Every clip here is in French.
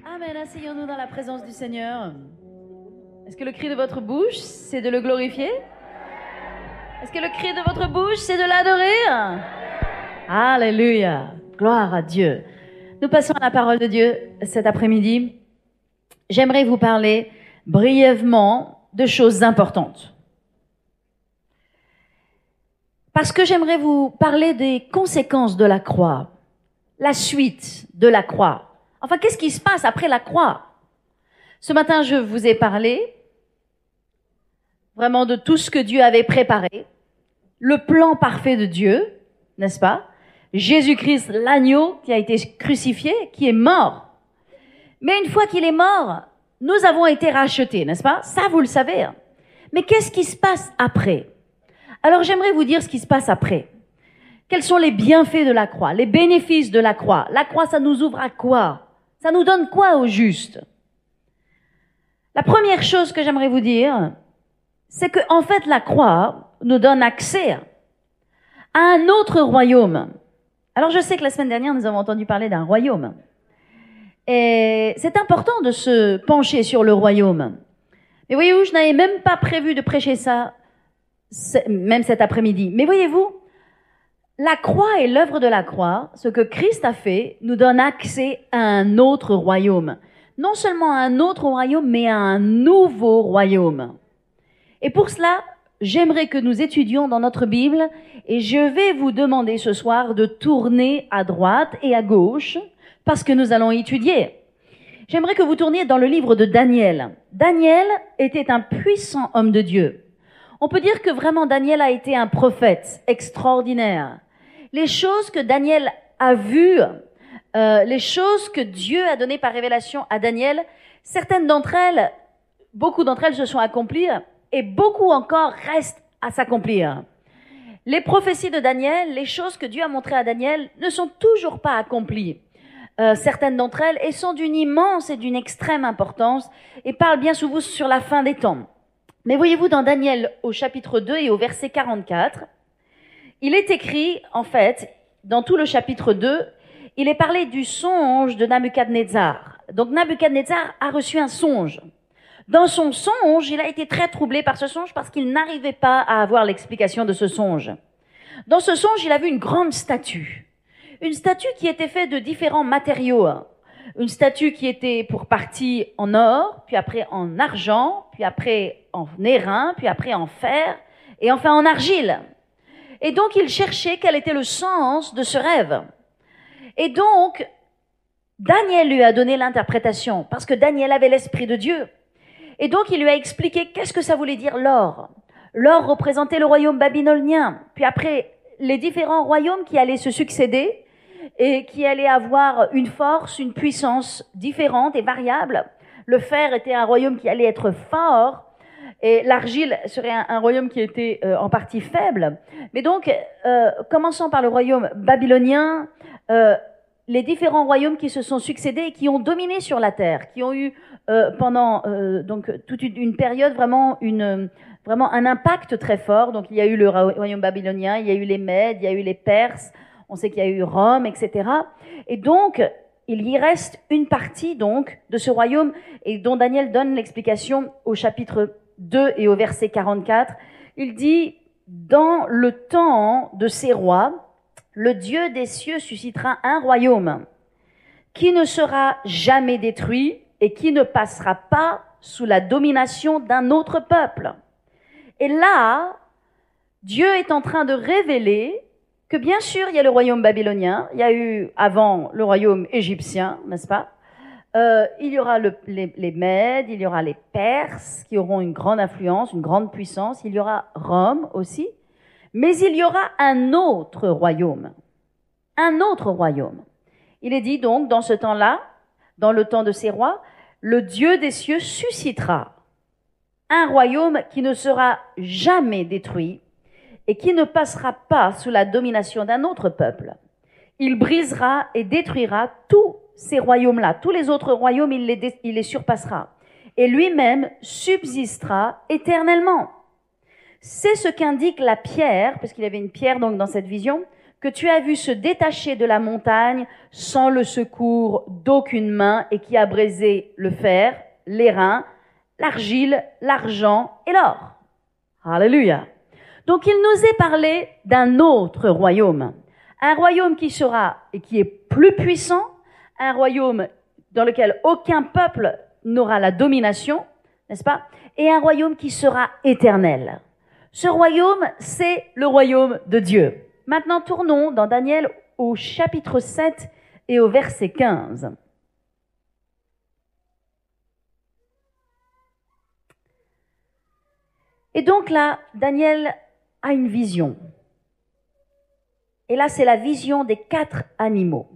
Amen, asseyons-nous dans la présence du Seigneur. Est-ce que le cri de votre bouche, c'est de le glorifier? Est-ce que le cri de votre bouche, c'est de l'adorer? Alléluia, gloire à Dieu. Nous passons à la parole de Dieu cet après-midi. J'aimerais vous parler brièvement de choses importantes. Parce que j'aimerais vous parler des conséquences de la croix, la suite de la croix. Enfin, qu'est-ce qui se passe après la croix? Ce matin, je vous ai parlé vraiment de tout ce que Dieu avait préparé, le plan parfait de Dieu, n'est-ce pas? Jésus-Christ, l'agneau qui a été crucifié, qui est mort. Mais une fois qu'il est mort, nous avons été rachetés, n'est-ce pas? Ça, vous le savez. Mais qu'est-ce qui se passe après? Alors, j'aimerais vous dire ce qui se passe après. Quels sont les bienfaits de la croix, les bénéfices de la croix? La croix, ça nous ouvre à quoi? Ça nous donne quoi au juste? La première chose que j'aimerais vous dire, c'est que, en fait, la croix nous donne accès à un autre royaume. Alors, je sais que la semaine dernière, nous avons entendu parler d'un royaume. Et c'est important de se pencher sur le royaume. Mais voyez-vous, je n'avais même pas prévu de prêcher ça, même cet après-midi. Mais voyez-vous, la croix et l'œuvre de la croix, ce que Christ a fait, nous donne accès à un autre royaume. Non seulement à un autre royaume, mais à un nouveau royaume. Et pour cela, j'aimerais que nous étudions dans notre Bible, et je vais vous demander ce soir de tourner à droite et à gauche, parce que nous allons étudier. J'aimerais que vous tourniez dans le livre de Daniel. Daniel était un puissant homme de Dieu. On peut dire que vraiment Daniel a été un prophète extraordinaire. Les choses que Daniel a vues, les choses que Dieu a données par révélation à Daniel, certaines d'entre elles, beaucoup d'entre elles se sont accomplies et beaucoup encore restent à s'accomplir. Les prophéties de Daniel, les choses que Dieu a montrées à Daniel ne sont toujours pas accomplies. Certaines d'entre elles et sont d'une immense et d'une extrême importance et parlent bien souvent sur la fin des temps. Mais voyez-vous, dans Daniel au chapitre 2 et au verset 44, il est écrit, en fait, dans tout le chapitre 2, il est parlé du songe de Nabuchodonosor. Donc Nabuchodonosor a reçu un songe. Dans son songe, il a été très troublé par ce songe parce qu'il n'arrivait pas à avoir l'explication de ce songe. Dans ce songe, il a vu une grande statue. Une statue qui était faite de différents matériaux. Une statue qui était pour partie en or, puis après en argent, puis après en airain, puis après en fer, et enfin en argile. Et donc, il cherchait quel était le sens de ce rêve. Et donc, Daniel lui a donné l'interprétation, parce que Daniel avait l'Esprit de Dieu. Et donc, il lui a expliqué qu'est-ce que ça voulait dire l'or. L'or représentait le royaume babylonien, puis après, les différents royaumes qui allaient se succéder et qui allaient avoir une force, une puissance différente et variable. Le fer était un royaume qui allait être fort, et l'argile serait un royaume qui était en partie faible. Mais donc, commençons par le royaume babylonien, les différents royaumes qui se sont succédés et qui ont dominé sur la terre, qui ont eu pendant donc toute une période vraiment un impact très fort. Donc, il y a eu le royaume babylonien, il y a eu les Mèdes, il y a eu les Perses, on sait qu'il y a eu Rome, etc. Et donc, il y reste une partie donc de ce royaume et dont Daniel donne l'explication au chapitre 2 et au verset 44. Il dit, dans le temps de ces rois, le Dieu des cieux suscitera un royaume qui ne sera jamais détruit et qui ne passera pas sous la domination d'un autre peuple. Et là, Dieu est en train de révéler que bien sûr, il y a le royaume babylonien, il y a eu avant le royaume égyptien, n'est-ce pas? Il y aura les Mèdes, il y aura les Perses qui auront une grande influence, une grande puissance, il y aura Rome aussi, mais il y aura un autre royaume. Un autre royaume. Il est dit donc, dans ce temps-là, dans le temps de ces rois, le Dieu des cieux suscitera un royaume qui ne sera jamais détruit et qui ne passera pas sous la domination d'un autre peuple. Il brisera et détruira tous ces royaumes-là. Tous les autres royaumes, il les surpassera. Et lui-même subsistera éternellement. C'est ce qu'indique la pierre, parce qu'il y avait une pierre donc dans cette vision, que tu as vu se détacher de la montagne sans le secours d'aucune main et qui a brisé le fer, l'airain, l'argile, l'argent et l'or. Alléluia. Donc il nous est parlé d'un autre royaume. Un royaume qui sera et qui est plus puissant, un royaume dans lequel aucun peuple n'aura la domination, n'est-ce pas? Et un royaume qui sera éternel. Ce royaume, c'est le royaume de Dieu. Maintenant, tournons dans Daniel au chapitre 7 et au verset 15. Et donc là, Daniel a une vision. Et là, c'est la vision des 4 animaux.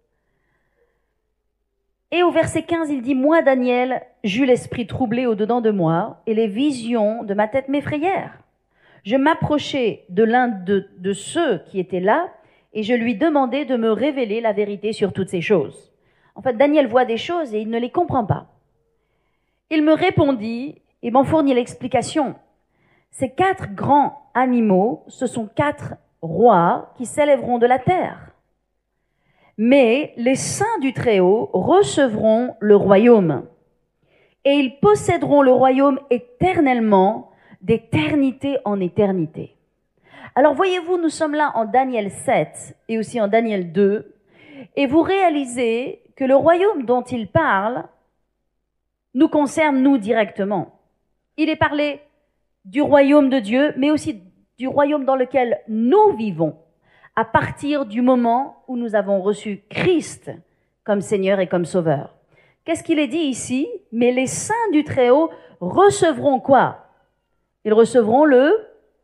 Et au verset 15, il dit « Moi, Daniel, j'eus l'esprit troublé au-dedans de moi, et les visions de ma tête m'effrayèrent. Je m'approchai de l'un de ceux qui étaient là, et je lui demandai de me révéler la vérité sur toutes ces choses. » En fait, Daniel voit des choses et il ne les comprend pas. Il me répondit et m'en fournit l'explication. Ces 4 grands animaux, ce sont 4 rois qui s'élèveront de la terre. Mais les saints du Très-Haut recevront le royaume. Et ils posséderont le royaume éternellement, d'éternité en éternité. Alors voyez-vous, nous sommes là en Daniel 7 et aussi en Daniel 2, et vous réalisez que le royaume dont il parle nous concerne nous directement. Il est parlé du royaume de Dieu, mais aussi du royaume dans lequel nous vivons, à partir du moment où nous avons reçu Christ comme Seigneur et comme Sauveur. Qu'est-ce qu'il est dit ici? Mais les saints du Très-Haut recevront quoi? Ils recevront le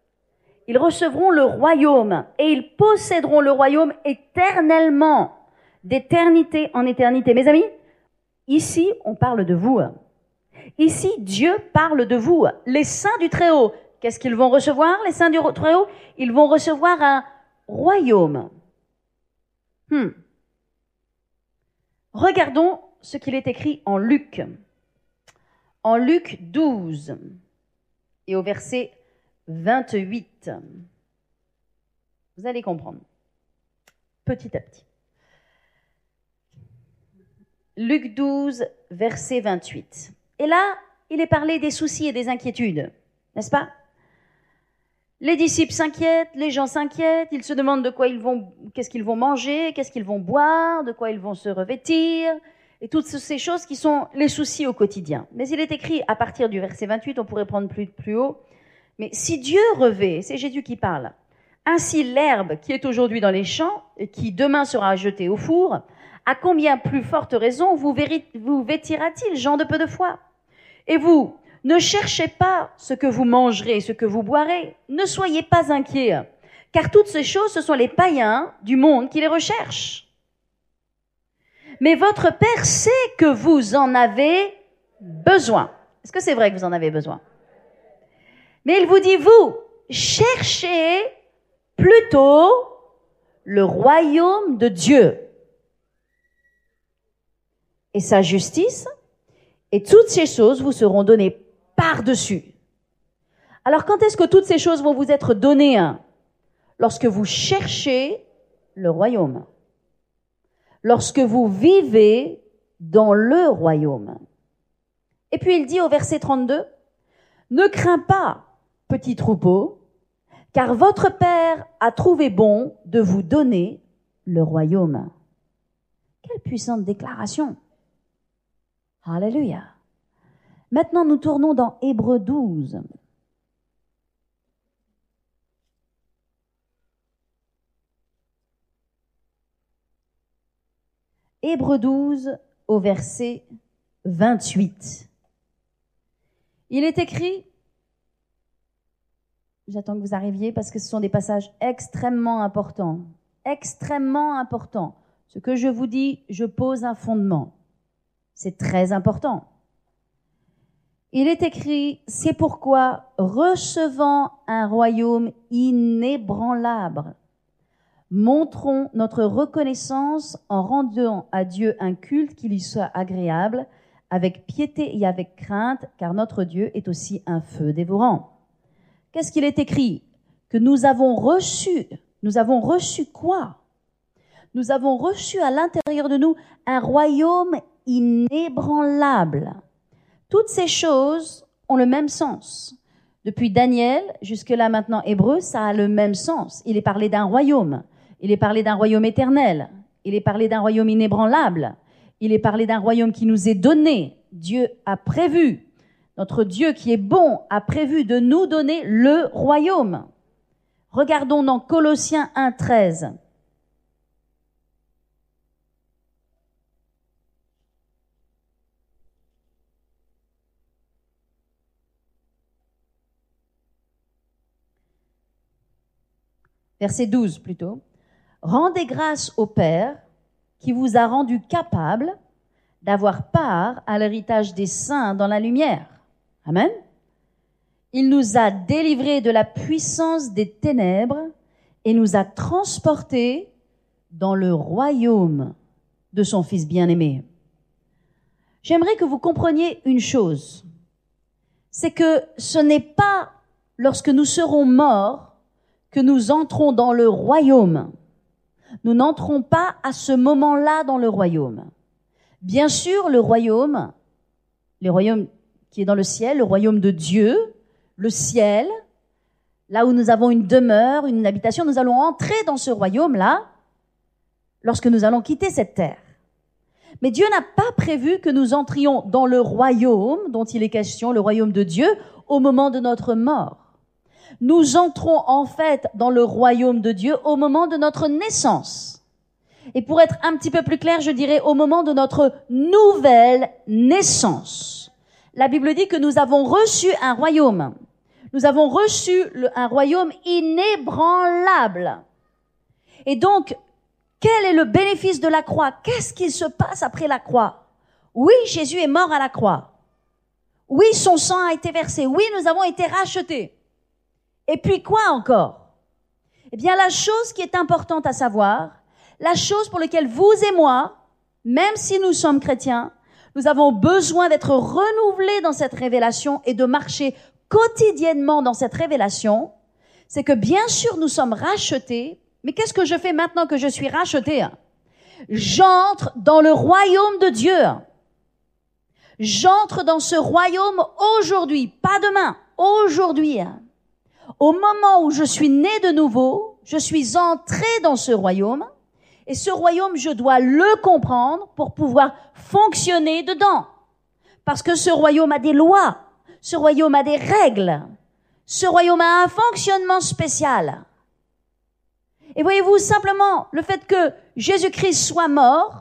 royaume, et ils posséderont le royaume éternellement, d'éternité en éternité. Mes amis, ici, on parle de vous. Ici, Dieu parle de vous. Les saints du Très-Haut, qu'est-ce qu'ils vont recevoir, les saints du Très-Haut? Ils vont recevoir un royaume. Regardons ce qu'il est écrit en Luc. En Luc 12 et au verset 28. Vous allez comprendre. Petit à petit. Luc 12, verset 28. Et là, il est parlé des soucis et des inquiétudes, n'est-ce pas? Les disciples s'inquiètent, les gens s'inquiètent, ils se demandent de quoi qu'est-ce qu'ils vont manger, qu'est-ce qu'ils vont boire, de quoi ils vont se revêtir, et toutes ces choses qui sont les soucis au quotidien. Mais il est écrit à partir du verset 28, on pourrait prendre plus haut, mais si Dieu revêt, c'est Jésus qui parle, ainsi l'herbe qui est aujourd'hui dans les champs et qui demain sera jetée au four, à combien plus forte raison vous vêtira-t-il, gens de peu de foi? Et vous, ne cherchez pas ce que vous mangerez, ce que vous boirez. Ne soyez pas inquiets, car toutes ces choses, ce sont les païens du monde qui les recherchent. Mais votre Père sait que vous en avez besoin. Est-ce que c'est vrai que vous en avez besoin? Mais il vous dit, vous, cherchez plutôt le royaume de Dieu et sa justice, et toutes ces choses vous seront données par-dessus. Alors, quand est-ce que toutes ces choses vont vous être données? Lorsque vous cherchez le royaume. Lorsque vous vivez dans le royaume. Et puis, il dit au verset 32, « Ne crains pas, petit troupeau, car votre Père a trouvé bon de vous donner le royaume. » Quelle puissante déclaration! Alléluia! Maintenant, nous tournons dans Hébreux 12. Hébreux 12 au verset 28. Il est écrit, j'attends que vous arriviez parce que ce sont des passages extrêmement importants. Extrêmement importants. Ce que je vous dis, je pose un fondement. C'est très important. Il est écrit, c'est pourquoi, recevant un royaume inébranlable, montrons notre reconnaissance en rendant à Dieu un culte qui lui soit agréable, avec piété et avec crainte, car notre Dieu est aussi un feu dévorant. Qu'est-ce qu'il est écrit? Que nous avons reçu nous avons reçu quoi? Nous avons reçu à l'intérieur de nous un royaume inébranlable. Toutes ces choses ont le même sens. Depuis Daniel jusque-là maintenant Hébreu, ça a le même sens. Il est parlé d'un royaume. Il est parlé d'un royaume éternel. Il est parlé d'un royaume inébranlable. Il est parlé d'un royaume qui nous est donné. Dieu a prévu, notre Dieu qui est bon, a prévu de nous donner le royaume. Regardons dans Colossiens 1:13. Verset 12 plutôt. Rendez grâce au Père qui vous a rendu capable d'avoir part à l'héritage des saints dans la lumière. Amen. Il nous a délivrés de la puissance des ténèbres et nous a transportés dans le royaume de son Fils bien-aimé. J'aimerais que vous compreniez une chose. C'est que ce n'est pas lorsque nous serons morts que nous entrons dans le royaume. Nous n'entrons pas à ce moment-là dans le royaume. Bien sûr, le royaume qui est dans le ciel, le royaume de Dieu, le ciel, là où nous avons une demeure, une habitation, nous allons entrer dans ce royaume-là lorsque nous allons quitter cette terre. Mais Dieu n'a pas prévu que nous entrions dans le royaume dont il est question, le royaume de Dieu, au moment de notre mort. Nous entrons en fait dans le royaume de Dieu au moment de notre naissance. Et pour être un petit peu plus clair, je dirais au moment de notre nouvelle naissance. La Bible dit que nous avons reçu un royaume. Nous avons reçu un royaume inébranlable. Et donc, quel est le bénéfice de la croix? Qu'est-ce qu'il se passe après la croix? Oui, Jésus est mort à la croix. Oui, son sang a été versé. Oui, nous avons été rachetés. Et puis quoi encore? Eh bien, la chose qui est importante à savoir, la chose pour laquelle vous et moi, même si nous sommes chrétiens, nous avons besoin d'être renouvelés dans cette révélation et de marcher quotidiennement dans cette révélation, c'est que bien sûr nous sommes rachetés, mais qu'est-ce que je fais maintenant que je suis racheté? J'entre dans le royaume de Dieu. J'entre dans ce royaume aujourd'hui, pas demain, aujourd'hui. Au moment où je suis né de nouveau, je suis entré dans ce royaume, et ce royaume, je dois le comprendre pour pouvoir fonctionner dedans. Parce que ce royaume a des lois, ce royaume a des règles, ce royaume a un fonctionnement spécial. Et voyez-vous, simplement, le fait que Jésus-Christ soit mort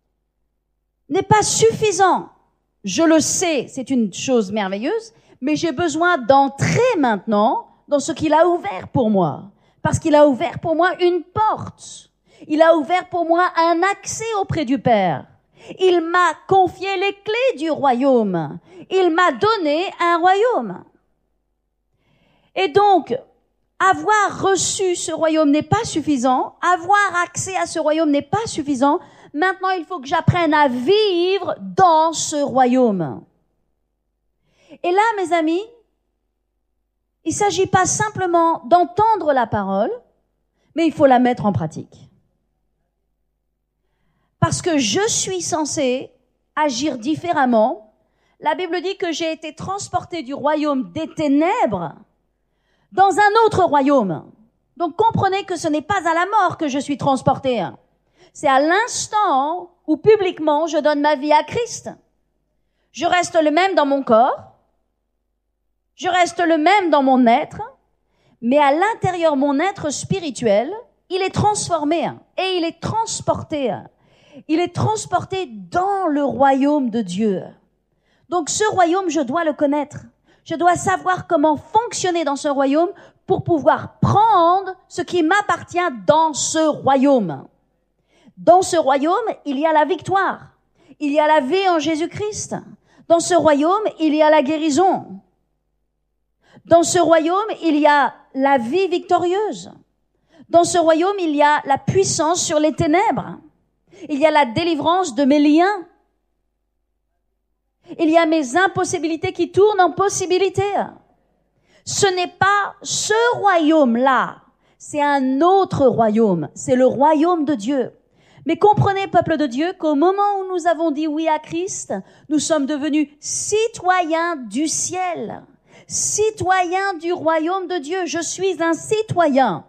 n'est pas suffisant. Je le sais, c'est une chose merveilleuse, mais j'ai besoin d'entrer maintenant dans ce qu'il a ouvert pour moi. Parce qu'il a ouvert pour moi une porte. Il a ouvert pour moi un accès auprès du Père. Il m'a confié les clés du royaume. Il m'a donné un royaume. Et donc, avoir reçu ce royaume n'est pas suffisant. Avoir accès à ce royaume n'est pas suffisant. Maintenant, il faut que j'apprenne à vivre dans ce royaume. Et là, mes amis, il ne s'agit pas simplement d'entendre la parole, mais il faut la mettre en pratique. Parce que je suis censé agir différemment. La Bible dit que j'ai été transporté du royaume des ténèbres dans un autre royaume. Donc comprenez que ce n'est pas à la mort que je suis transporté. C'est à l'instant où publiquement je donne ma vie à Christ. Je reste le même dans mon corps. Je reste le même dans mon être, mais à l'intérieur, mon être spirituel, il est transformé et il est transporté. Il est transporté dans le royaume de Dieu. Donc ce royaume, je dois le connaître. Je dois savoir comment fonctionner dans ce royaume pour pouvoir prendre ce qui m'appartient dans ce royaume. Dans ce royaume, il y a la victoire. Il y a la vie en Jésus-Christ. Dans ce royaume, il y a la guérison. Dans ce royaume, il y a la vie victorieuse. Dans ce royaume, il y a la puissance sur les ténèbres. Il y a la délivrance de mes liens. Il y a mes impossibilités qui tournent en possibilités. Ce n'est pas ce royaume-là C'est un autre royaume. C'est le royaume de Dieu. Mais comprenez, peuple de Dieu, qu'au moment où nous avons dit oui à Christ, nous sommes devenus citoyens du ciel, citoyens du royaume de Dieu. Je suis un citoyen.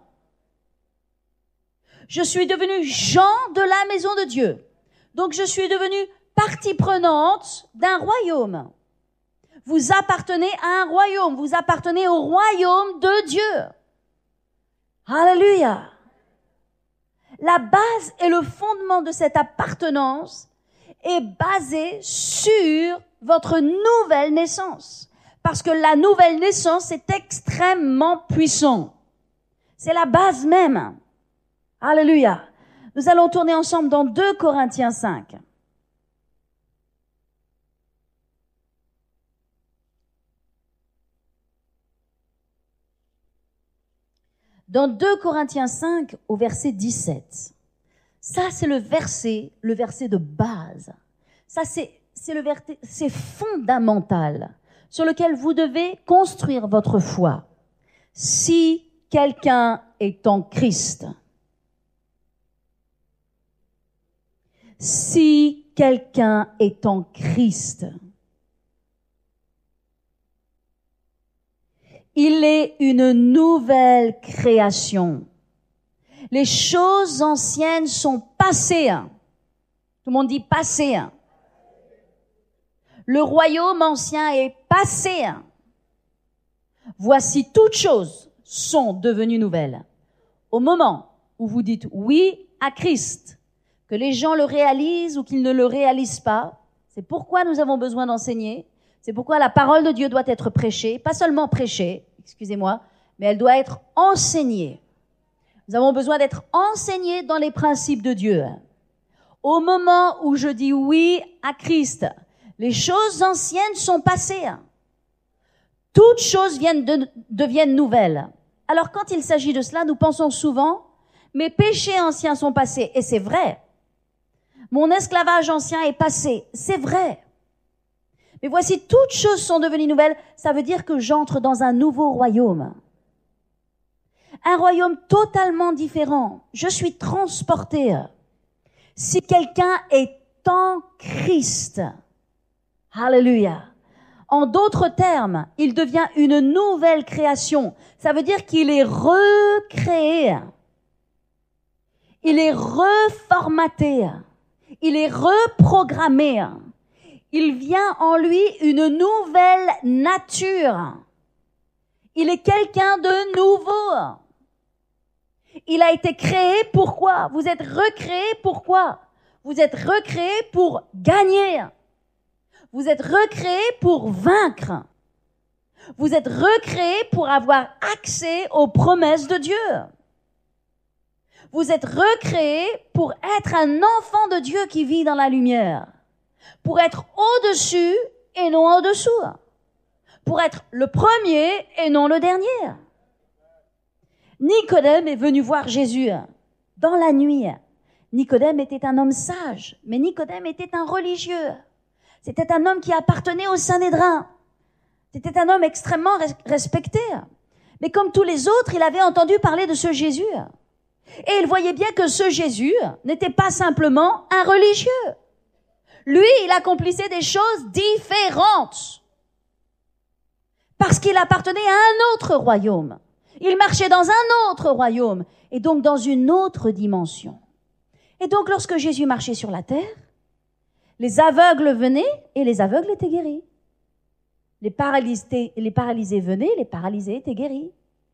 Je suis devenu Jean de la maison de Dieu. Donc je suis devenue partie prenante d'un royaume. Vous appartenez à un royaume, vous appartenez au royaume de Dieu. Alléluia. La base et le fondement de cette appartenance est basé sur votre nouvelle naissance. Parce que la nouvelle naissance est extrêmement puissante. C'est la base même. Alléluia. Nous allons tourner ensemble dans 2 Corinthiens 5. Dans 2 Corinthiens 5, au verset 17. Ça, c'est le verset de base. Ça, c'est fondamental, sur lequel vous devez construire votre foi. Si quelqu'un est en Christ, si quelqu'un est en Christ, il est une nouvelle création. Les choses anciennes sont passées. Tout le monde dit passées. Le royaume ancien est passé. Voici toutes choses sont devenues nouvelles. Au moment où vous dites oui à Christ, que les gens le réalisent ou qu'ils ne le réalisent pas, c'est pourquoi nous avons besoin d'enseigner. C'est pourquoi la parole de Dieu doit être prêchée, pas seulement prêchée, excusez-moi, mais elle doit être enseignée. Nous avons besoin d'être enseignés dans les principes de Dieu. Au moment où je dis oui à Christ, les choses anciennes sont passées. Toutes choses deviennent nouvelles. Alors quand il s'agit de cela, nous pensons souvent, mes péchés anciens sont passés, et c'est vrai. Mon esclavage ancien est passé, c'est vrai. Mais voici, toutes choses sont devenues nouvelles. Ça veut dire que j'entre dans un nouveau royaume. Un royaume totalement différent. Je suis transporté. Si quelqu'un est en Christ, alléluia. En d'autres termes, il devient une nouvelle création. Ça veut dire qu'il est recréé. Il est reformaté. Il est reprogrammé. Il vient en lui une nouvelle nature. Il est quelqu'un de nouveau. Il a été créé pourquoi? Vous êtes recréé pourquoi? Vous êtes recréé pour gagner. Vous êtes recréé pour vaincre. Vous êtes recréé pour avoir accès aux promesses de Dieu. Vous êtes recréé pour être un enfant de Dieu qui vit dans la lumière. Pour être au-dessus et non au-dessous. Pour être le premier et non le dernier. Nicodème est venu voir Jésus dans la nuit. Nicodème était un homme sage, mais Nicodème était un religieux. C'était un homme qui appartenait au Sanhédrin. C'était un homme extrêmement respecté. Mais comme tous les autres, il avait entendu parler de ce Jésus. Et il voyait bien que ce Jésus n'était pas simplement un religieux. Lui, il accomplissait des choses différentes. Parce qu'il appartenait à un autre royaume. Il marchait dans un autre royaume. Et donc dans une autre dimension. Et donc lorsque Jésus marchait sur la terre, les aveugles venaient et les aveugles étaient guéris. Les paralysés venaient, les paralysés étaient guéris.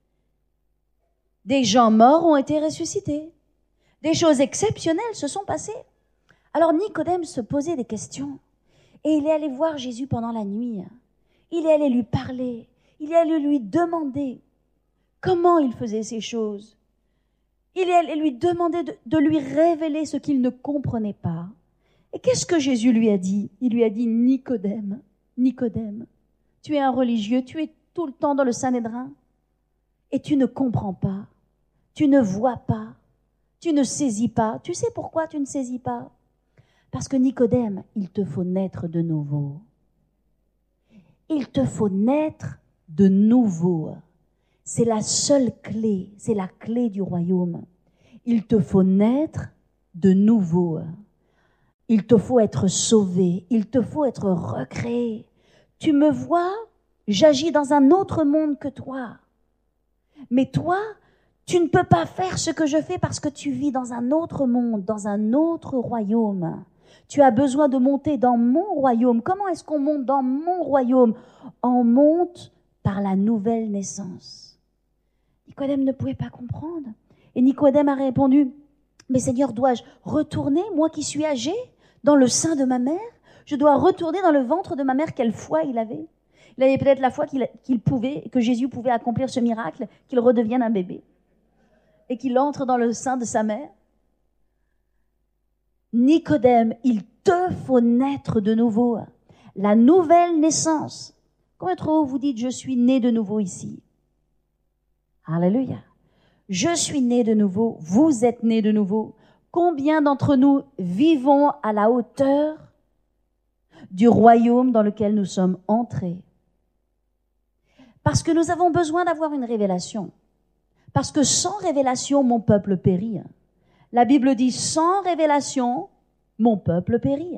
Des gens morts ont été ressuscités. Des choses exceptionnelles se sont passées. Alors Nicodème se posait des questions. Et il est allé voir Jésus pendant la nuit. Il est allé lui parler. Il est allé lui demander comment il faisait ces choses. Il est allé lui demander de lui révéler ce qu'il ne comprenait pas. Et qu'est-ce que Jésus lui a dit? Il lui a dit, Nicodème, Nicodème, tu es un religieux, tu es tout le temps dans le Sanhédrin et tu ne comprends pas, tu ne vois pas, tu ne saisis pas. Tu sais pourquoi tu ne saisis pas? Parce que Nicodème, il te faut naître de nouveau. Il te faut naître de nouveau. C'est la seule clé, c'est la clé du royaume. Il te faut naître de nouveau. Il te faut être sauvé, il te faut être recréé. Tu me vois, j'agis dans un autre monde que toi. Mais toi, tu ne peux pas faire ce que je fais parce que tu vis dans un autre monde, dans un autre royaume. Tu as besoin de monter dans mon royaume. Comment est-ce qu'on monte dans mon royaume? On monte par la nouvelle naissance. Nicodème ne pouvait pas comprendre. Et Nicodème a répondu, mais Seigneur, dois-je retourner, moi qui suis âgé, dans le sein de ma mère? Je dois retourner dans le ventre de ma mère. Quelle foi il avait? Il avait peut-être la foi qu'il pouvait, que Jésus pouvait accomplir ce miracle, qu'il redevienne un bébé et qu'il entre dans le sein de sa mère. Nicodème, il te faut naître de nouveau. La nouvelle naissance. Combien d'entre vous dites, je suis né de nouveau ici? Alléluia. Je suis né de nouveau, vous êtes né de nouveau. Combien d'entre nous vivons à la hauteur du royaume dans lequel nous sommes entrés? Parce que nous avons besoin d'avoir une révélation. Parce que sans révélation, mon peuple périt. La Bible dit, sans révélation, mon peuple périt.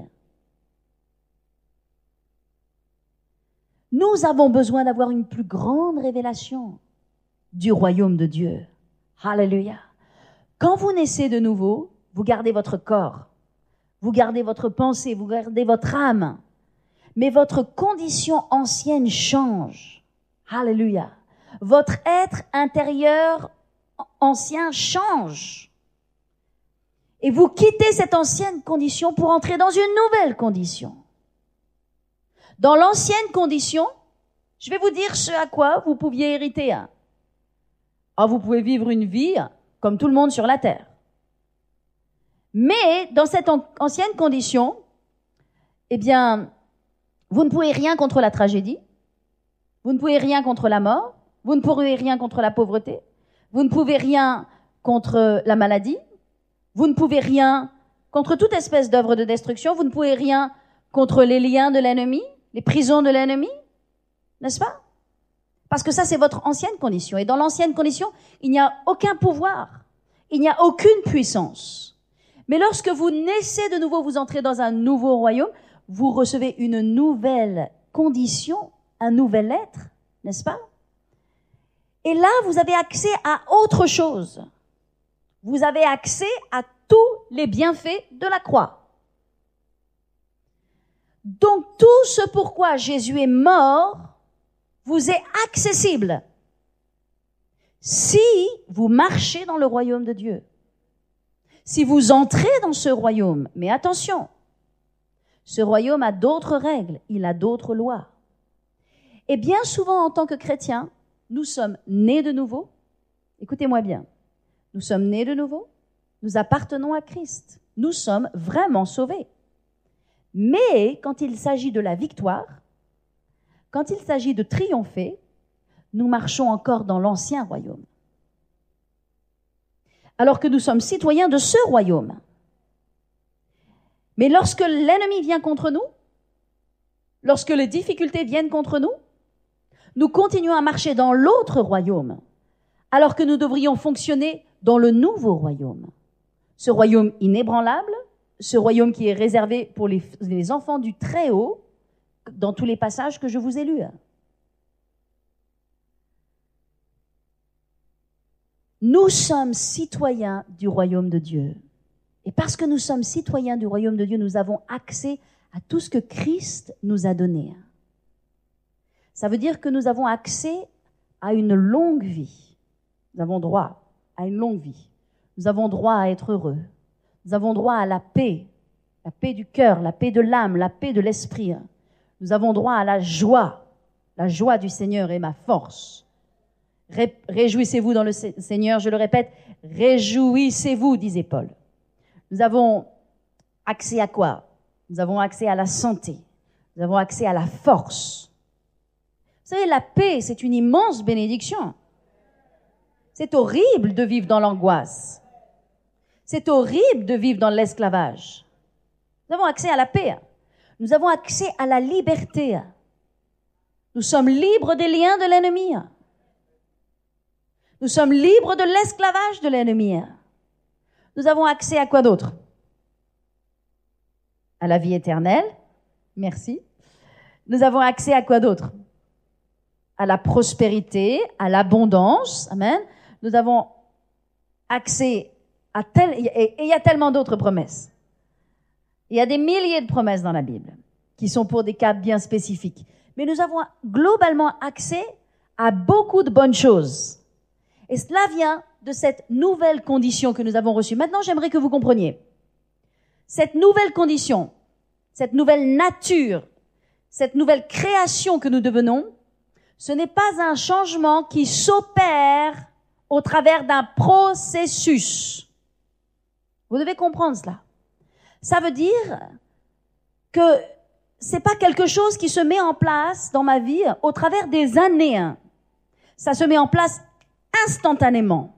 Nous avons besoin d'avoir une plus grande révélation du royaume de Dieu. Alléluia. Quand vous naissez de nouveau, vous gardez votre corps, vous gardez votre pensée, vous gardez votre âme, mais votre condition ancienne change. Alléluia. Votre être intérieur ancien change. Et vous quittez cette ancienne condition pour entrer dans une nouvelle condition. Dans l'ancienne condition, je vais vous dire ce à quoi vous pouviez hériter. Vous pouvez vivre une vie comme tout le monde sur la terre. Mais dans cette ancienne condition, eh bien, vous ne pouvez rien contre la tragédie, vous ne pouvez rien contre la mort, vous ne pouvez rien contre la pauvreté, vous ne pouvez rien contre la maladie, vous ne pouvez rien contre toute espèce d'œuvre de destruction, vous ne pouvez rien contre les liens de l'ennemi, les prisons de l'ennemi, n'est-ce pas? Parce que ça, c'est votre ancienne condition. Et dans l'ancienne condition, il n'y a aucun pouvoir, il n'y a aucune puissance. Mais lorsque vous naissez de nouveau, vous entrez dans un nouveau royaume, vous recevez une nouvelle condition, un nouvel être, n'est-ce pas? Et là, vous avez accès à autre chose. Vous avez accès à tous les bienfaits de la croix. Donc, tout ce pourquoi Jésus est mort vous est accessible si vous marchez dans le royaume de Dieu. Si vous entrez dans ce royaume, mais attention, ce royaume a d'autres règles, il a d'autres lois. Et bien souvent, en tant que chrétiens, nous sommes nés de nouveau. Écoutez-moi bien. Nous sommes nés de nouveau. Nous appartenons à Christ. Nous sommes vraiment sauvés. Mais quand il s'agit de la victoire, quand il s'agit de triompher, nous marchons encore dans l'ancien royaume. Alors que nous sommes citoyens de ce royaume. Mais lorsque l'ennemi vient contre nous, lorsque les difficultés viennent contre nous, nous continuons à marcher dans l'autre royaume, alors que nous devrions fonctionner dans le nouveau royaume. Ce royaume inébranlable, ce royaume qui est réservé pour les enfants du Très-Haut, dans tous les passages que je vous ai lus. Nous sommes citoyens du royaume de Dieu. Et parce que nous sommes citoyens du royaume de Dieu, nous avons accès à tout ce que Christ nous a donné. Ça veut dire que nous avons accès à une longue vie. Nous avons droit à une longue vie. Nous avons droit à être heureux. Nous avons droit à la paix du cœur, la paix de l'âme, la paix de l'esprit. Nous avons droit à la joie du Seigneur est ma force. Réjouissez-vous dans le Seigneur, je le répète, réjouissez-vous, disait Paul. Nous avons accès à quoi? Nous avons accès à la santé. Nous avons accès à la force. Vous savez, la paix, c'est une immense bénédiction. C'est horrible de vivre dans l'angoisse. C'est horrible de vivre dans l'esclavage. Nous avons accès à la paix. Nous avons accès à la liberté. Nous sommes libres des liens de l'ennemi. Nous sommes libres de l'esclavage de l'ennemi. Nous avons accès à quoi d'autre? À la vie éternelle. Merci. Nous avons accès à quoi d'autre? À la prospérité, à l'abondance. Amen. Nous avons accès à et il y a tellement d'autres promesses. Il y a des milliers de promesses dans la Bible qui sont pour des cas bien spécifiques. Mais nous avons globalement accès à beaucoup de bonnes choses. Et cela vient de cette nouvelle condition que nous avons reçue. Maintenant, j'aimerais que vous compreniez. Cette nouvelle condition, cette nouvelle nature, cette nouvelle création que nous devenons, ce n'est pas un changement qui s'opère au travers d'un processus. Vous devez comprendre cela. Ça veut dire que c'est pas quelque chose qui se met en place dans ma vie au travers des années. Ça se met en place instantanément.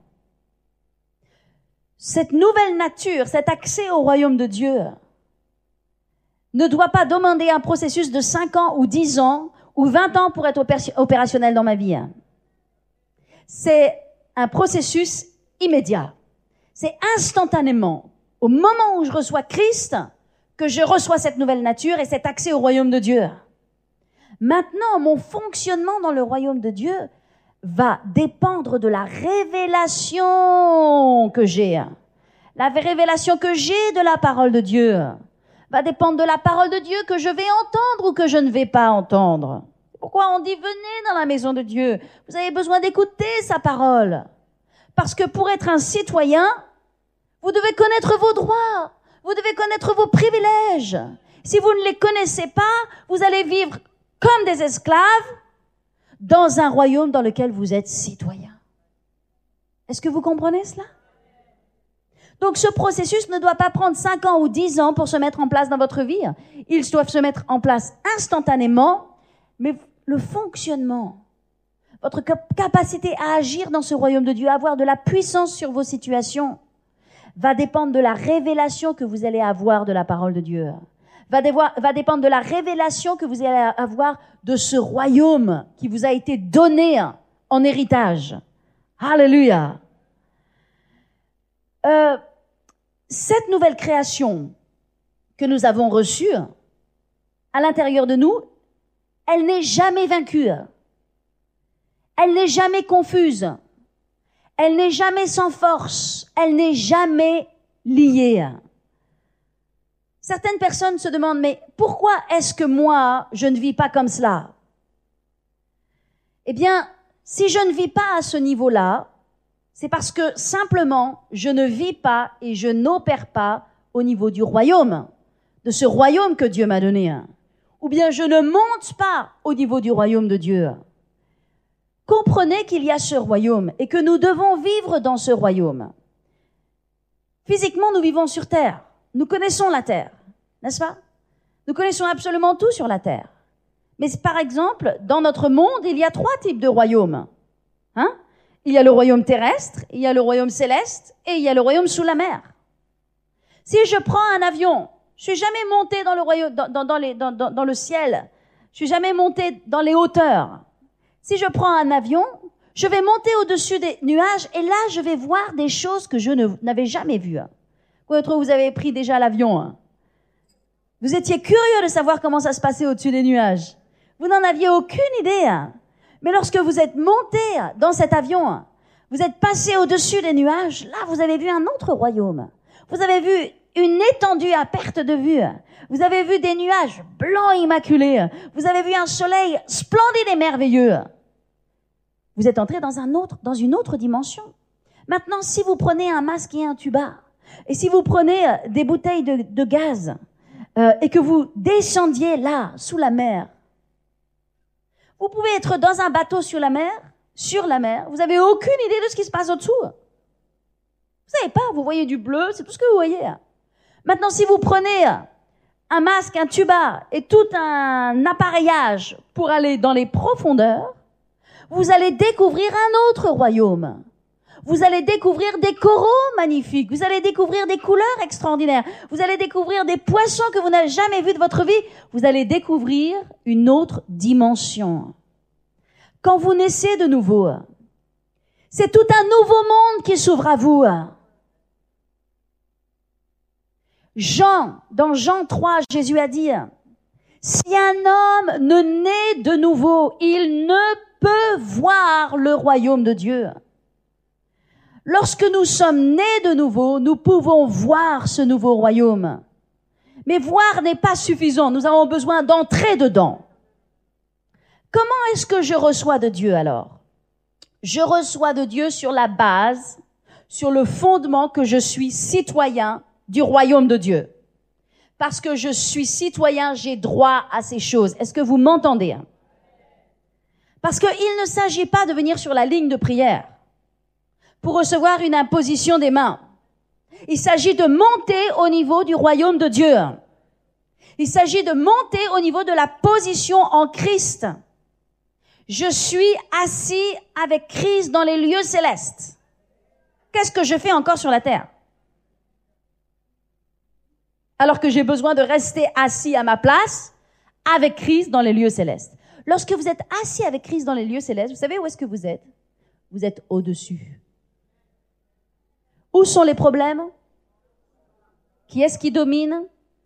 Cette nouvelle nature, cet accès au royaume de Dieu ne doit pas demander un processus de 5 ans ou 10 ans ou 20 ans pour être opérationnel dans ma vie. C'est un processus immédiat. C'est instantanément, au moment où je reçois Christ, que je reçois cette nouvelle nature et cet accès au royaume de Dieu. Maintenant, mon fonctionnement dans le royaume de Dieu va dépendre de la révélation que j'ai. La révélation que j'ai de la parole de Dieu va dépendre de la parole de Dieu que je vais entendre ou que je ne vais pas entendre. C'est pourquoi on dit venez dans la maison de Dieu. Vous avez besoin d'écouter sa parole. Parce que pour être un citoyen, vous devez connaître vos droits. Vous devez connaître vos privilèges. Si vous ne les connaissez pas, vous allez vivre comme des esclaves dans un royaume dans lequel vous êtes citoyen. Est-ce que vous comprenez cela? Donc ce processus ne doit pas prendre 5 ans ou 10 ans pour se mettre en place dans votre vie. Ils doivent se mettre en place instantanément, mais le fonctionnement, votre capacité à agir dans ce royaume de Dieu, à avoir de la puissance sur vos situations, va dépendre de la révélation que vous allez avoir de la parole de Dieu. Va dépendre de la révélation que vous allez avoir de ce royaume qui vous a été donné en héritage. Alléluia. Cette nouvelle création que nous avons reçue, à l'intérieur de nous, elle n'est jamais vaincue. Elle n'est jamais confuse. Elle n'est jamais sans force. Elle n'est jamais liée. Certaines personnes se demandent, mais pourquoi est-ce que moi, je ne vis pas comme cela? Eh bien, si je ne vis pas à ce niveau-là, c'est parce que simplement, je ne vis pas et je n'opère pas au niveau du royaume, de ce royaume que Dieu m'a donné. Ou bien je ne monte pas au niveau du royaume de Dieu. Comprenez qu'il y a ce royaume et que nous devons vivre dans ce royaume. Physiquement, nous vivons sur terre. Nous connaissons la terre, n'est-ce pas? Nous connaissons absolument tout sur la terre. Mais par exemple, dans notre monde, il y a 3 types de royaumes. Il y a le royaume terrestre, il y a le royaume céleste et il y a le royaume sous la mer. Si je prends un avion, je suis jamais monté dans le royaume, dans le ciel. Je suis jamais monté dans les hauteurs. Si je prends un avion, je vais monter au-dessus des nuages et là, je vais voir des choses que je n'avais jamais vues. Vous avez pris déjà l'avion. Vous étiez curieux de savoir comment ça se passait au-dessus des nuages. Vous n'en aviez aucune idée. Mais lorsque vous êtes monté dans cet avion, vous êtes passé au-dessus des nuages, là, vous avez vu un autre royaume. Vous avez vu une étendue à perte de vue. Vous avez vu des nuages blancs immaculés. Vous avez vu un soleil splendide et merveilleux. Vous êtes entré dans une autre dimension. Maintenant, si vous prenez un masque et un tuba, et si vous prenez des bouteilles de gaz, et que vous descendiez là, sous la mer, vous pouvez être dans un bateau sur la mer, vous n'avez aucune idée de ce qui se passe au-dessous. Vous savez pas, vous voyez du bleu, c'est tout ce que vous voyez. Maintenant, si vous prenez un masque, un tuba et tout un appareillage pour aller dans les profondeurs, vous allez découvrir un autre royaume. Vous allez découvrir des coraux magnifiques. Vous allez découvrir des couleurs extraordinaires. Vous allez découvrir des poissons que vous n'avez jamais vus de votre vie. Vous allez découvrir une autre dimension. Quand vous naissez de nouveau, C'est tout un nouveau monde qui s'ouvre à vous. Dans Jean 3, Jésus a dit, si un homme ne naît de nouveau, il ne peut voir le royaume de Dieu. Lorsque nous sommes nés de nouveau, nous pouvons voir ce nouveau royaume. Mais voir n'est pas suffisant, nous avons besoin d'entrer dedans. Comment est-ce que je reçois de Dieu alors? Je reçois de Dieu sur la base, sur le fondement que je suis citoyen du royaume de Dieu. Parce que je suis citoyen, j'ai droit à ces choses. Est-ce que vous m'entendez? Parce qu'il ne s'agit pas de venir sur la ligne de prière pour recevoir une imposition des mains. Il s'agit de monter au niveau du royaume de Dieu. Il s'agit de monter au niveau de la position en Christ. Je suis assis avec Christ dans les lieux célestes. Qu'est-ce que je fais encore sur la terre? Alors que j'ai besoin de rester assis à ma place avec Christ dans les lieux célestes. Lorsque vous êtes assis avec Christ dans les lieux célestes, vous savez où est-ce que vous êtes? Vous êtes au-dessus. Où sont les problèmes? Qui est-ce qui domine?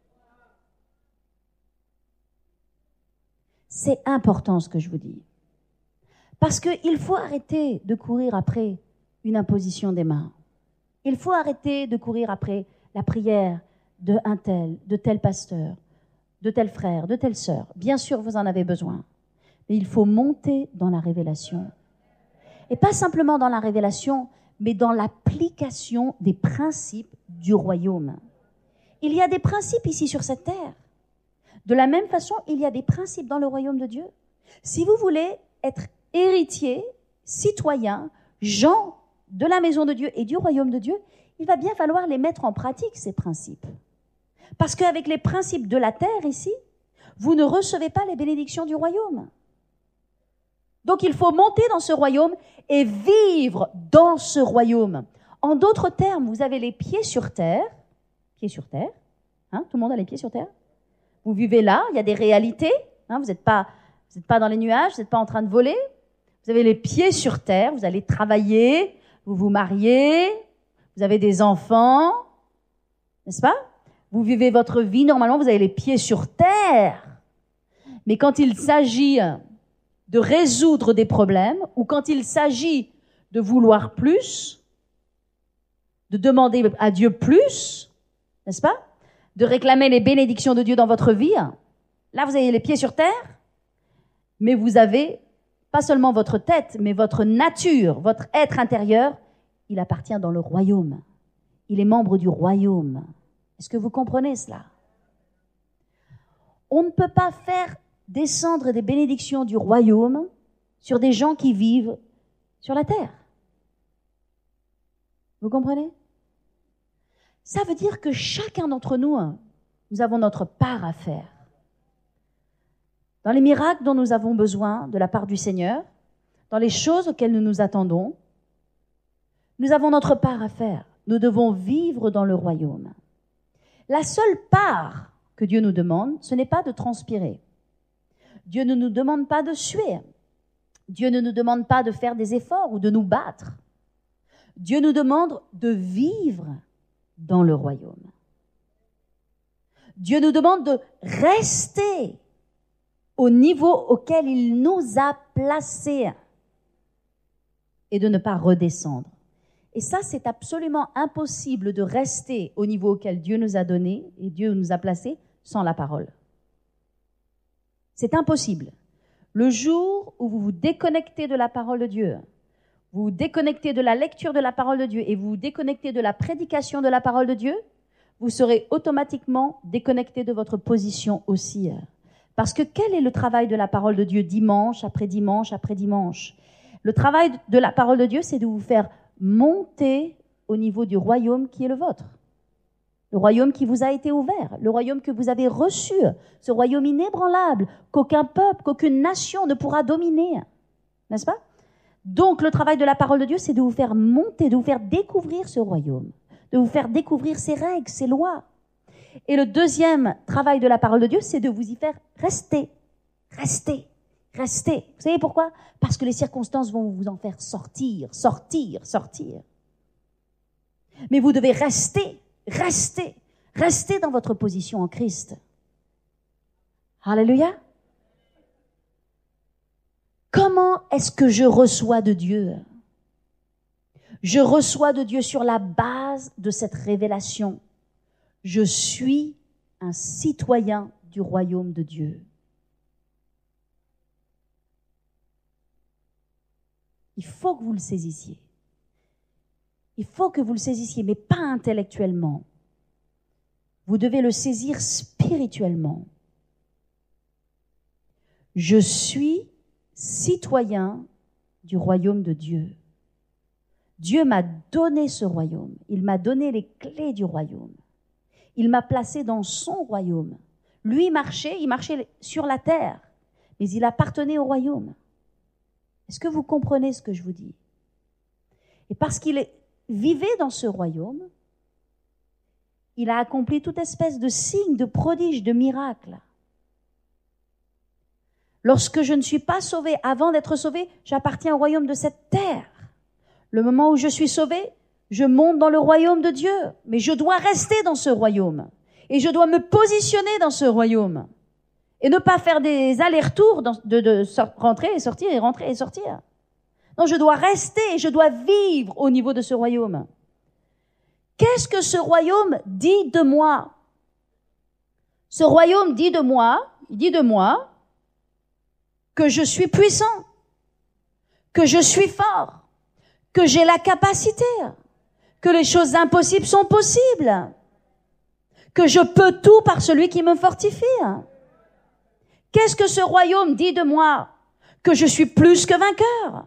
C'est important ce que je vous dis. Parce qu'il faut arrêter de courir après une imposition des mains. Il faut arrêter de courir après la prière de un tel, de tel pasteur, de tel frère, de telle sœur. Bien sûr, vous en avez besoin. Mais il faut monter dans la révélation. Et pas simplement dans la révélation, mais dans l'application des principes du royaume. Il y a des principes ici sur cette terre. De la même façon, il y a des principes dans le royaume de Dieu. Si vous voulez être héritier, citoyen, gens de la maison de Dieu et du royaume de Dieu, il va bien falloir les mettre en pratique, ces principes. Parce qu'avec les principes de la terre ici, vous ne recevez pas les bénédictions du royaume. Donc il faut monter dans ce royaume et vivre dans ce royaume. En d'autres termes, vous avez les pieds sur terre, hein, tout le monde a les pieds sur terre. Vous vivez là, il y a des réalités, hein, vous n'êtes pas dans les nuages, vous n'êtes pas en train de voler. Vous avez les pieds sur terre, vous allez travailler, vous vous mariez, vous avez des enfants, n'est-ce pas? Vous vivez votre vie normalement, vous avez les pieds sur terre. Mais quand il s'agit de résoudre des problèmes, ou quand il s'agit de vouloir plus, de demander à Dieu plus, n'est-ce pas? De réclamer les bénédictions de Dieu dans votre vie, là vous avez les pieds sur terre, mais vous avez pas seulement votre tête, mais votre nature, votre être intérieur, il appartient dans le royaume. Il est membre du royaume. Est-ce que vous comprenez cela? On ne peut pas faire descendre des bénédictions du royaume sur des gens qui vivent sur la terre. Vous comprenez? Ça veut dire que chacun d'entre nous, nous avons notre part à faire. Dans les miracles dont nous avons besoin de la part du Seigneur, dans les choses auxquelles nous nous attendons, nous avons notre part à faire. Nous devons vivre dans le royaume. La seule part que Dieu nous demande, ce n'est pas de transpirer. Dieu ne nous demande pas de suer. Dieu ne nous demande pas de faire des efforts ou de nous battre. Dieu nous demande de vivre dans le royaume. Dieu nous demande de rester au niveau auquel il nous a placés et de ne pas redescendre. Et ça, c'est absolument impossible de rester au niveau auquel Dieu nous a donné et Dieu nous a placés sans la parole. C'est impossible. Le jour où vous vous déconnectez de la parole de Dieu, vous vous déconnectez de la lecture de la parole de Dieu et vous vous déconnectez de la prédication de la parole de Dieu, vous serez automatiquement déconnecté de votre position aussi. Parce que quel est le travail de la parole de Dieu dimanche après dimanche après dimanche? Le travail de la parole de Dieu, c'est de vous faire monter au niveau du royaume qui est le vôtre. Le royaume qui vous a été ouvert, le royaume que vous avez reçu, ce royaume inébranlable qu'aucun peuple, qu'aucune nation ne pourra dominer. N'est-ce pas? Donc le travail de la parole de Dieu, c'est de vous faire monter, de vous faire découvrir ce royaume, de vous faire découvrir ses règles, ses lois. Et le deuxième travail de la parole de Dieu, c'est de vous y faire rester. Rester. Restez. Vous savez pourquoi? Parce que les circonstances vont vous en faire sortir. Mais vous devez rester dans votre position en Christ. Alléluia. Comment est-ce que je reçois de Dieu? Je reçois de Dieu sur la base de cette révélation. Je suis un citoyen du royaume de Dieu. Il faut que vous le saisissiez. Il faut que vous le saisissiez, mais pas intellectuellement. Vous devez le saisir spirituellement. Je suis citoyen du royaume de Dieu. Dieu m'a donné ce royaume. Il m'a donné les clés du royaume. Il m'a placé dans son royaume. Lui il marchait sur la terre, mais il appartenait au royaume. Est-ce que vous comprenez ce que je vous dis? Et parce qu'il vivait dans ce royaume, il a accompli toute espèce de signes, de prodiges, de miracles. Lorsque je ne suis pas sauvé, avant d'être sauvé, j'appartiens au royaume de cette terre. Le moment où je suis sauvé, je monte dans le royaume de Dieu. Mais je dois rester dans ce royaume. Et je dois me positionner dans ce royaume. Et ne pas faire des allers-retours rentrer et sortir et rentrer et sortir. Non, je dois rester et je dois vivre au niveau de ce royaume. Qu'est-ce que ce royaume dit de moi? Ce royaume dit de moi, que je suis puissant, que je suis fort, que j'ai la capacité, que les choses impossibles sont possibles, que je peux tout par celui qui me fortifie. Qu'est-ce que ce royaume dit de moi? Que je suis plus que vainqueur,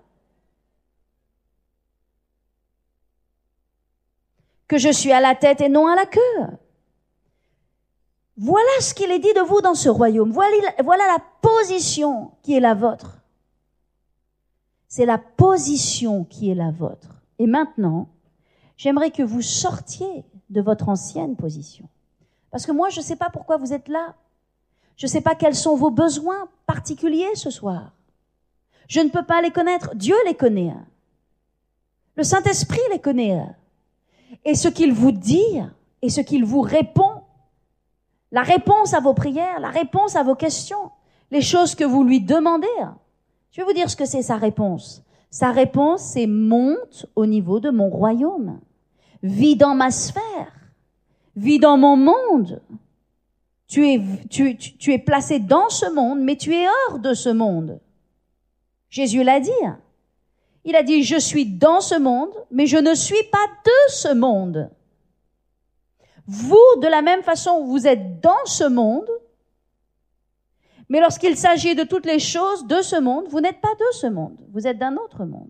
que je suis à la tête et non à la queue. Voilà ce qu'il est dit de vous dans ce royaume. Voilà la position qui est la vôtre. C'est la position qui est la vôtre. Et maintenant, j'aimerais que vous sortiez de votre ancienne position. Parce que moi, je ne sais pas pourquoi vous êtes là. Je ne sais pas quels sont vos besoins particuliers ce soir. Je ne peux pas les connaître. Dieu les connaît. Le Saint-Esprit les connaît. Et ce qu'il vous dit et ce qu'il vous répond, la réponse à vos prières, la réponse à vos questions, les choses que vous lui demandez. Je vais vous dire ce que c'est sa réponse. Sa réponse, c'est monte au niveau de mon royaume. Vis dans ma sphère. Vis dans mon monde. Tu es placé dans ce monde, mais tu es hors de ce monde. Jésus l'a dit. Il a dit, je suis dans ce monde, mais je ne suis pas de ce monde. Vous, de la même façon, vous êtes dans ce monde, mais lorsqu'il s'agit de toutes les choses de ce monde, vous n'êtes pas de ce monde, vous êtes d'un autre monde.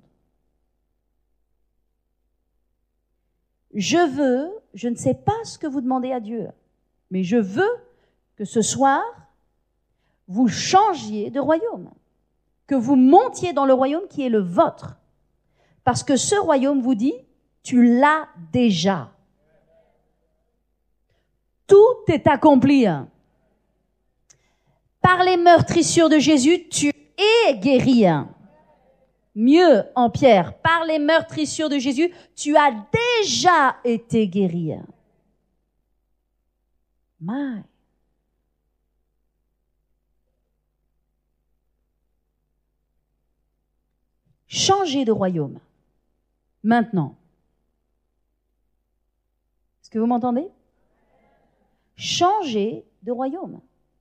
Je ne sais pas ce que vous demandez à Dieu, mais je veux que ce soir, vous changiez de royaume, que vous montiez dans le royaume qui est le vôtre. Parce que ce royaume vous dit, tu l'as déjà. Tout est accompli. Par les meurtrissures de Jésus, tu es guéri. Mieux, en Pierre, par les meurtrissures de Jésus, tu as déjà été guéri. My. Changez de royaume. Maintenant. Est-ce que vous m'entendez? Changez de royaume.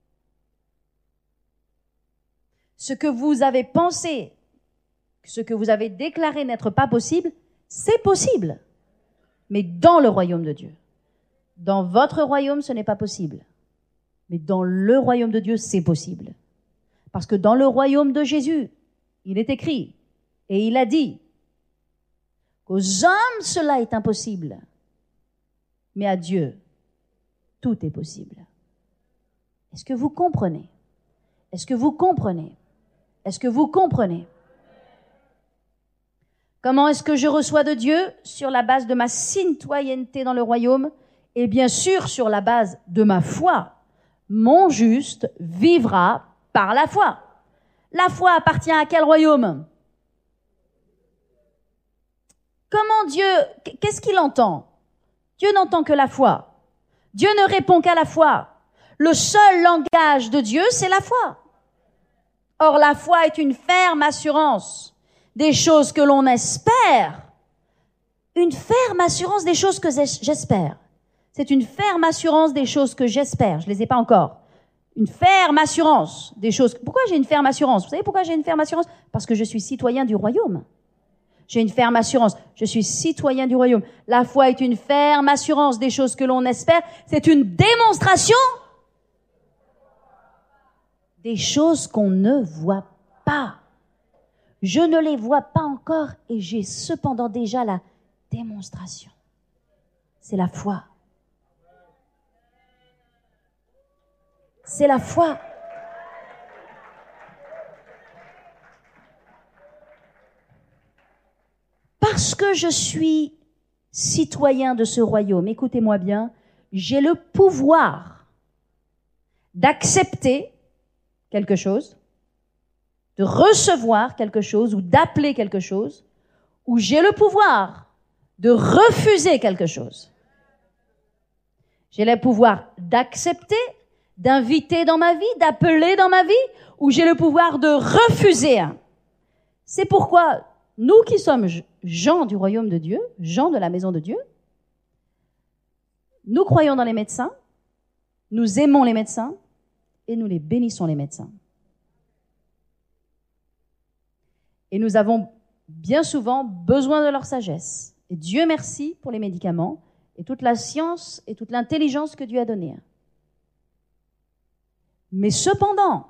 Ce que vous avez pensé, ce que vous avez déclaré n'être pas possible, c'est possible. Mais dans le royaume de Dieu. Dans votre royaume, ce n'est pas possible. Mais dans le royaume de Dieu, c'est possible. Parce que dans le royaume de Jésus, il est écrit, et il a dit, qu'aux hommes, cela est impossible. Mais à Dieu, tout est possible. Est-ce que vous comprenez? Est-ce que vous comprenez? Est-ce que vous comprenez? Comment est-ce que je reçois de Dieu? Sur la base de ma citoyenneté dans le royaume et bien sûr sur la base de ma foi. Mon juste vivra par la foi. La foi appartient à quel royaume? Comment Dieu, qu'est-ce qu'il entend? Dieu n'entend que la foi. Dieu ne répond qu'à la foi. Le seul langage de Dieu, c'est la foi. Or, la foi est une ferme assurance des choses que l'on espère. Une ferme assurance des choses que j'espère. C'est une ferme assurance des choses que j'espère. Je les ai pas encore. Une ferme assurance des choses. Pourquoi j'ai une ferme assurance? Vous savez pourquoi j'ai une ferme assurance? Parce que je suis citoyen du royaume. J'ai une ferme assurance. Je suis citoyen du royaume. La foi est une ferme assurance des choses que l'on espère. C'est une démonstration des choses qu'on ne voit pas. Je ne les vois pas encore et j'ai cependant déjà la démonstration. C'est la foi. C'est la foi. Parce que je suis citoyen de ce royaume, écoutez-moi bien, j'ai le pouvoir d'accepter quelque chose, de recevoir quelque chose ou d'appeler quelque chose, ou j'ai le pouvoir de refuser quelque chose. J'ai le pouvoir d'accepter, d'inviter dans ma vie, d'appeler dans ma vie, ou j'ai le pouvoir de refuser. C'est pourquoi nous qui sommes gens du royaume de Dieu, gens de la maison de Dieu, nous croyons dans les médecins, nous aimons les médecins et nous les bénissons les médecins. Et nous avons bien souvent besoin de leur sagesse. Et Dieu merci pour les médicaments et toute la science et toute l'intelligence que Dieu a donnée. Mais cependant,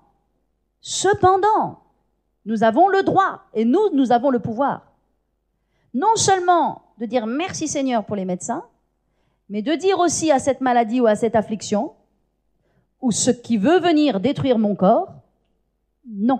nous avons le droit et nous avons le pouvoir, non seulement de dire merci Seigneur pour les médecins, mais de dire aussi à cette maladie ou à cette affliction, ou ce qui veut venir détruire mon corps, non.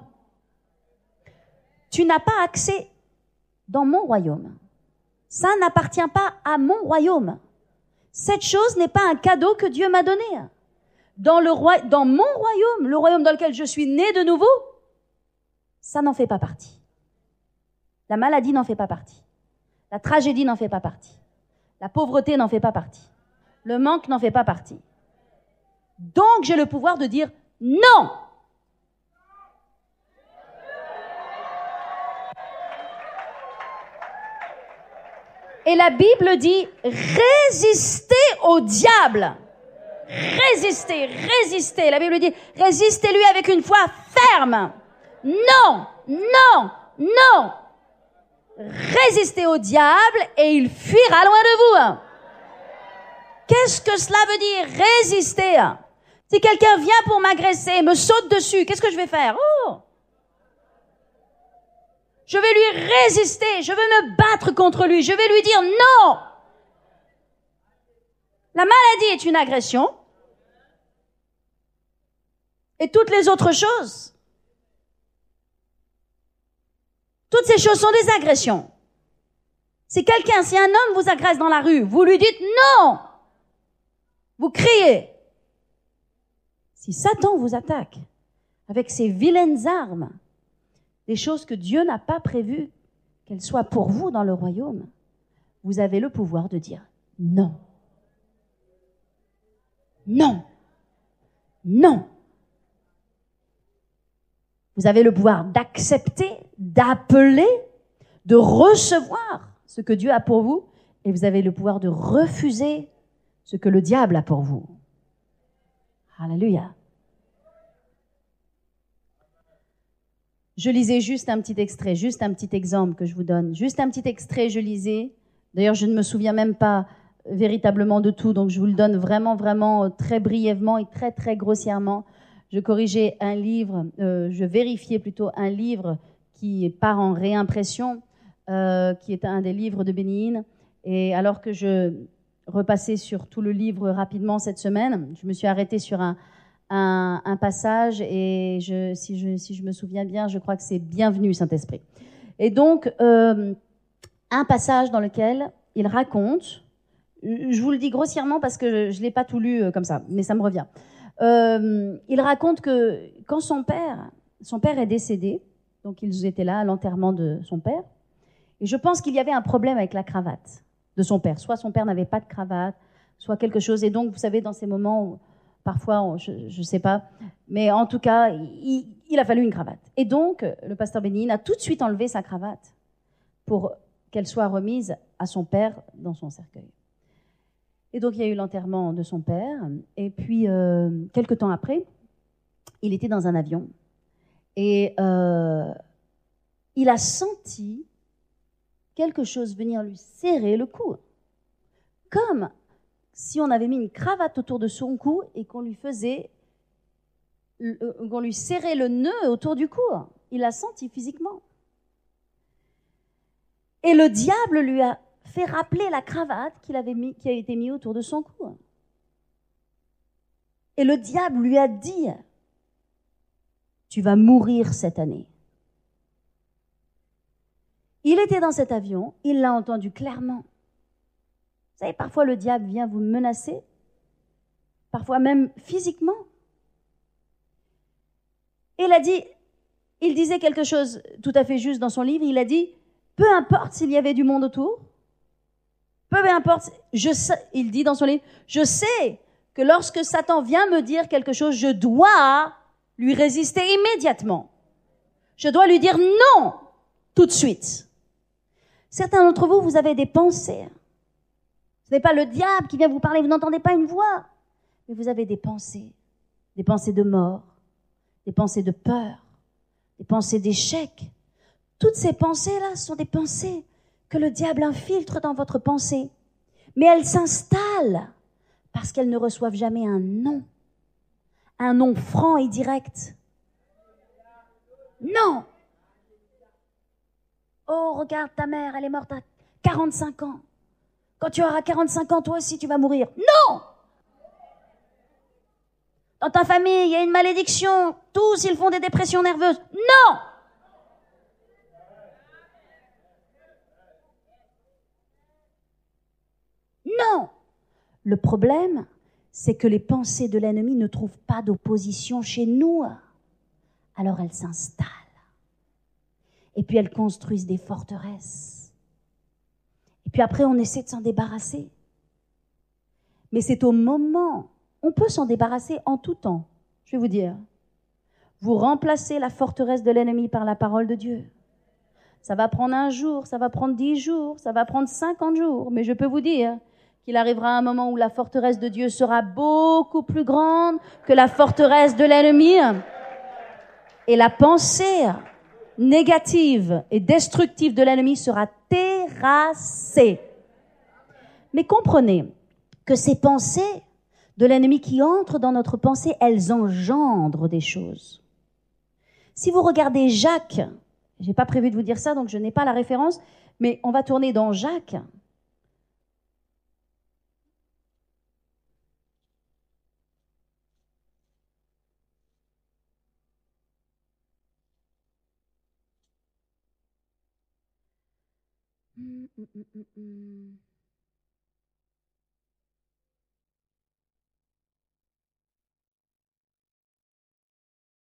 Tu n'as pas accès dans mon royaume. Ça n'appartient pas à mon royaume. Cette chose n'est pas un cadeau que Dieu m'a donné. Dans mon royaume, le royaume dans lequel je suis né de nouveau, ça n'en fait pas partie. La maladie n'en fait pas partie. La tragédie n'en fait pas partie. La pauvreté n'en fait pas partie. Le manque n'en fait pas partie. Donc, j'ai le pouvoir de dire non. Et la Bible dit résistez au diable. Résistez. La Bible dit résistez-lui avec une foi ferme. Non. Résistez au diable et il fuira loin de vous. Qu'est-ce que cela veut dire, résister? Si quelqu'un vient pour m'agresser, me saute dessus, qu'est-ce que je vais faire? Je vais lui résister, je vais me battre contre lui, je vais lui dire non. La maladie est une agression. Et toutes les autres choses. Toutes ces choses sont des agressions. Si un homme vous agresse dans la rue, vous lui dites non. Vous criez. Si Satan vous attaque avec ses vilaines armes, des choses que Dieu n'a pas prévues qu'elles soient pour vous dans le royaume, vous avez le pouvoir de dire non. Non. Vous avez le pouvoir d'accepter, d'appeler, de recevoir ce que Dieu a pour vous, et vous avez le pouvoir de refuser ce que le diable a pour vous. Alléluia. Je lisais juste un petit extrait, juste un petit exemple que je vous donne. Juste un petit extrait, je lisais. D'ailleurs, je ne me souviens même pas véritablement de tout, donc je vous le donne vraiment très brièvement et très grossièrement. Je corrigeais un livre, je vérifiais plutôt un livre qui part en réimpression, qui est un des livres de Benny Hinn. Et alors que je repassais sur tout le livre rapidement cette semaine, je me suis arrêtée sur un passage et si je me souviens bien, je crois que c'est Bienvenue Saint-Esprit. Et donc, un passage dans lequel il raconte, je vous le dis grossièrement parce que je l'ai pas tout lu comme ça, mais ça me revient. Il raconte que quand son père son père est décédé, donc ils étaient là à l'enterrement de son père. Et je pense qu'il y avait un problème avec la cravate de son père. Soit son père n'avait pas de cravate, soit quelque chose. Et donc, vous savez, dans ces moments où, parfois, je ne sais pas, mais en tout cas, il a fallu une cravate. Et donc, le pasteur Bénin a tout de suite enlevé sa cravate pour qu'elle soit remise à son père dans son cercueil. Et donc, il y a eu l'enterrement de son père. Et puis, quelque temps après, il était dans un avion. Et il a senti quelque chose venir lui serrer le cou. Comme si on avait mis une cravate autour de son cou et qu'on lui serrait le nœud autour du cou. Il l'a senti physiquement. Et le diable lui a fait rappeler la cravate qui a été mise autour de son cou. Et le diable lui a dit, tu vas mourir cette année. Il était dans cet avion, il l'a entendu clairement. Vous savez, parfois le diable vient vous menacer, parfois même physiquement. Et il disait quelque chose tout à fait juste dans son livre, il a dit, peu importe s'il y avait du monde autour, peu importe, il dit dans son livre, je sais que lorsque Satan vient me dire quelque chose, je dois lui résister immédiatement. Je dois lui dire non tout de suite. Certains d'entre vous, vous avez des pensées. Ce n'est pas le diable qui vient vous parler, vous n'entendez pas une voix, mais vous avez des pensées de mort, des pensées de peur, des pensées d'échec. Toutes ces pensées-là sont des pensées que le diable infiltre dans votre pensée, mais elles s'installent parce qu'elles ne reçoivent jamais un non franc et direct. Non. Oh, regarde ta mère, elle est morte à 45 ans. Quand tu auras 45 ans, toi aussi, tu vas mourir. Non! Dans ta famille, il y a une malédiction. Tous, ils font des dépressions nerveuses. Non! Non! Le problème, c'est que les pensées de l'ennemi ne trouvent pas d'opposition chez nous. Alors elles s'installent. Et puis elles construisent des forteresses. Et puis après, on essaie de s'en débarrasser. Mais c'est au moment, on peut s'en débarrasser en tout temps. Je vais vous dire. Vous remplacez la forteresse de l'ennemi par la parole de Dieu. Ça va prendre 1 jour, ça va prendre 10 jours, ça va prendre 50 jours. Mais je peux vous dire qu'il arrivera un moment où la forteresse de Dieu sera beaucoup plus grande que la forteresse de l'ennemi. Et la pensée négative et destructive de l'ennemi sera terrassée. Mais comprenez que ces pensées de l'ennemi qui entrent dans notre pensée, elles engendrent des choses. Si vous regardez Jacques, j'ai pas prévu de vous dire ça, donc je n'ai pas la référence, mais on va tourner dans Jacques.